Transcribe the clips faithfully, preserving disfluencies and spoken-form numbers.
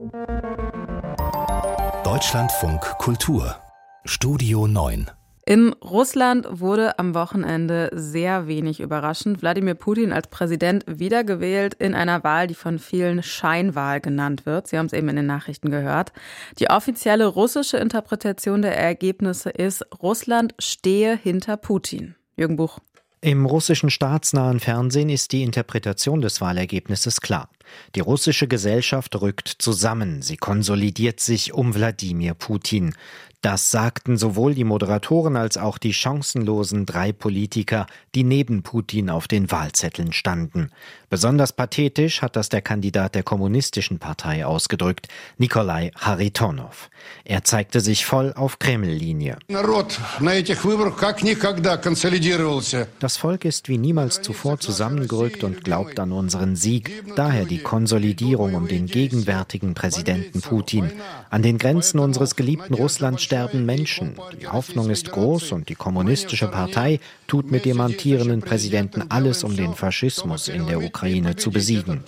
Deutschlandfunk Kultur Studio neun. In Russland wurde am Wochenende sehr wenig überraschend Wladimir Putin als Präsident wiedergewählt in einer Wahl, die von vielen Scheinwahl genannt wird. Sie haben es eben in den Nachrichten gehört. Die offizielle russische Interpretation der Ergebnisse ist, Russland stehe hinter Putin. Jürgen Buch. Im russischen staatsnahen Fernsehen ist die Interpretation des Wahlergebnisses klar. Die russische Gesellschaft rückt zusammen, sie konsolidiert sich um Wladimir Putin. Das sagten sowohl die Moderatoren als auch die chancenlosen drei Politiker, die neben Putin auf den Wahlzetteln standen. Besonders pathetisch hat das der Kandidat der Kommunistischen Partei ausgedrückt, Nikolai Charitonov. Er zeigte sich voll auf Kreml-Linie. Das Volk ist wie niemals zuvor zusammengerückt und glaubt an unseren Sieg. Daher die Konsolidierung um den gegenwärtigen Präsidenten Putin. An den Grenzen unseres geliebten Russlands sterben Menschen. Die Hoffnung ist groß und die Kommunistische Partei tut mit dem amtierenden Präsidenten alles, um den Faschismus in der Ukraine zu besiegen.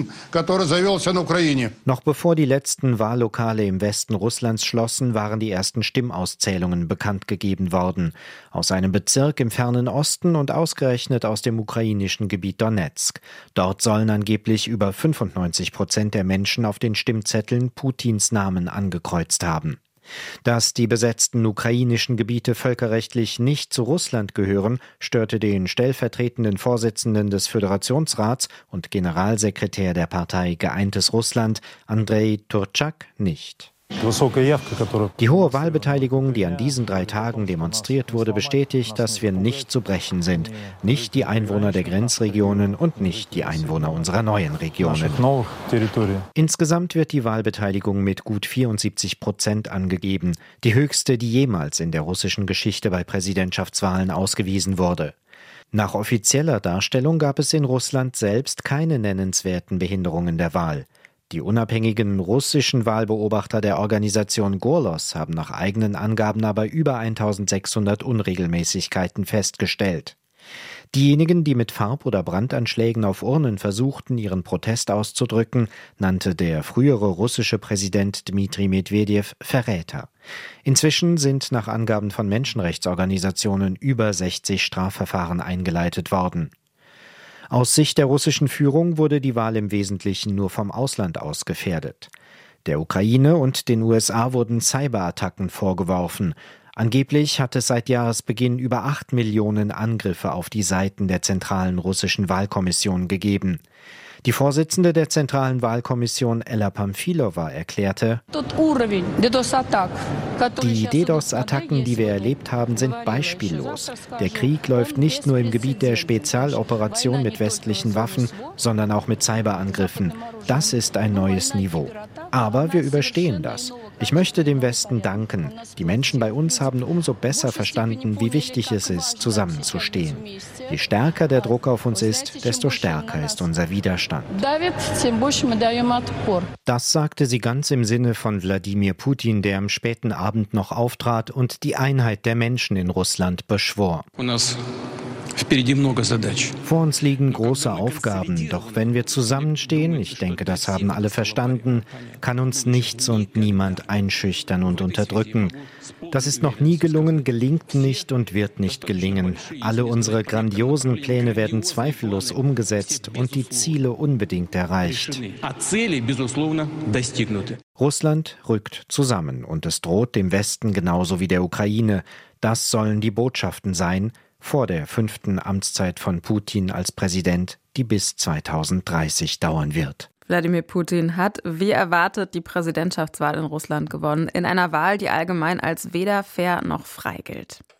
Noch bevor die letzten Wahllokale im Westen Russlands schlossen, waren die ersten Stimmauszählungen bekannt gegeben worden. Aus einem Bezirk im fernen Osten und ausgerechnet aus dem ukrainischen Gebiet Donezk. Dort sollen angeblich über fünfundneunzig Prozent der Menschen auf den Stimmzetteln Putins Namen angekreuzt haben. Dass die besetzten ukrainischen Gebiete völkerrechtlich nicht zu Russland gehören, störte den stellvertretenden Vorsitzenden des Föderationsrats und Generalsekretär der Partei Geeintes Russland, Andrei Turchak, nicht. Die hohe Wahlbeteiligung, die an diesen drei Tagen demonstriert wurde, bestätigt, dass wir nicht zu brechen sind. Nicht die Einwohner der Grenzregionen und nicht die Einwohner unserer neuen Regionen. Insgesamt wird die Wahlbeteiligung mit gut vierundsiebzig Prozent angegeben, die höchste, die jemals in der russischen Geschichte bei Präsidentschaftswahlen ausgewiesen wurde. Nach offizieller Darstellung gab es in Russland selbst keine nennenswerten Behinderungen der Wahl. Die unabhängigen russischen Wahlbeobachter der Organisation Golos haben nach eigenen Angaben aber über eintausendsechshundert Unregelmäßigkeiten festgestellt. Diejenigen, die mit Farb- oder Brandanschlägen auf Urnen versuchten, ihren Protest auszudrücken, nannte der frühere russische Präsident Dmitri Medwedew Verräter. Inzwischen sind nach Angaben von Menschenrechtsorganisationen über sechzig Strafverfahren eingeleitet worden. Aus Sicht der russischen Führung wurde die Wahl im Wesentlichen nur vom Ausland aus gefährdet. Der Ukraine und den U S A wurden Cyberattacken vorgeworfen. Angeblich hat es seit Jahresbeginn über acht Millionen Angriffe auf die Seiten der zentralen russischen Wahlkommission gegeben. Die Vorsitzende der Zentralen Wahlkommission, Ella Pamfilova, erklärte, die DDoS-Attacken, die wir erlebt haben, sind beispiellos. Der Krieg läuft nicht nur im Gebiet der Spezialoperation mit westlichen Waffen, sondern auch mit Cyberangriffen. Das ist ein neues Niveau. Aber wir überstehen das. Ich möchte dem Westen danken. Die Menschen bei uns haben umso besser verstanden, wie wichtig es ist, zusammenzustehen. Je stärker der Druck auf uns ist, desto stärker ist unser Widerstand. Das sagte sie ganz im Sinne von Wladimir Putin, der am späten Abend noch auftrat und die Einheit der Menschen in Russland beschwor. Vor uns liegen große Aufgaben, doch wenn wir zusammenstehen, ich denke, das haben alle verstanden, kann uns nichts und niemand einschüchtern und unterdrücken. Das ist noch nie gelungen, gelingt nicht und wird nicht gelingen. Alle unsere grandiosen Pläne werden zweifellos umgesetzt und die Ziele unbedingt erreicht. Russland rückt zusammen und es droht dem Westen genauso wie der Ukraine. Das sollen die Botschaften sein, vor der fünften Amtszeit von Putin als Präsident, die bis zweitausenddreißig dauern wird. Wladimir Putin hat, wie erwartet, die Präsidentschaftswahl in Russland gewonnen, in einer Wahl, die allgemein als weder fair noch frei gilt.